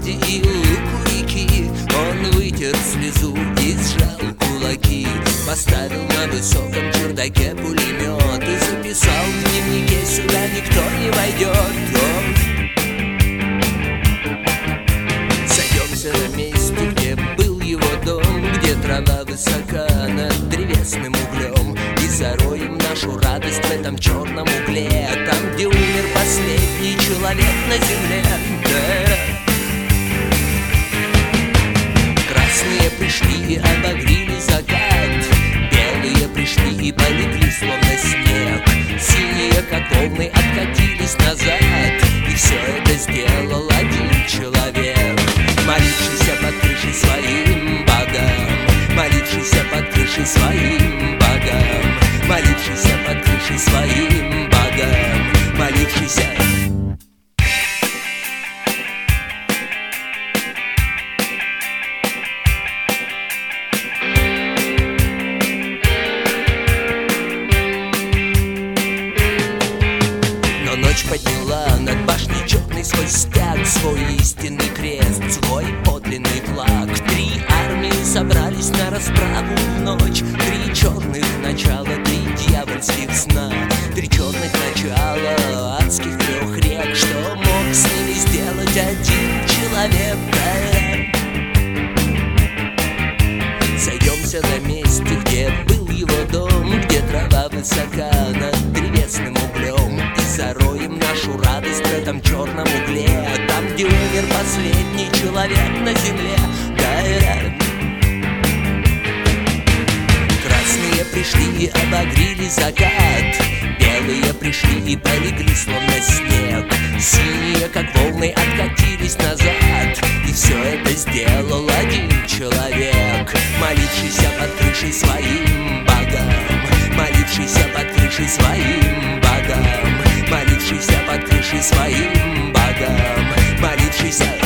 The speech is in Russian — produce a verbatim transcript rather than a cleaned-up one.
ради и луку реки. Он вытер слезу и сжал кулаки, поставил на высоком чердаке пулемет и записал в дневнике: сюда никто не войдет. Сойдемся на месте, где был его дом, где трава высока над древесным углем, и зароем нашу радость в этом черном угле, там, где умер последний человек на земле. Красные пришли и обогрели закат, белые пришли и полегли словно снег, синие как волны откатились назад, и все это сделал один человек, молившийся под крышей своим богам, молившийся под крышей своим богам, молившийся под крышей своим богам, молившийся. Ночь подняла над башней черный свой стяг, свой истинный крест, свой подлинный флаг. Три армии собрались на расправу в ночь, три черных начала, три дьявольских сна, три черных начала адских трех рек. Что мог с ними сделать один человек? Сойдемся на месте, где был его дом, где трава высока над древесным углем, и зароем нашу радость в этом черном угле, там, где умер последний человек на земле. Красные пришли и обогрели закат, белые пришли и полегли словно снег, синие как волны откатились назад, и все это сделал один человек, молившийся под крышей своим богам, молившийся под крышей своим богам, молившийся под крышей своим богам, молившийся.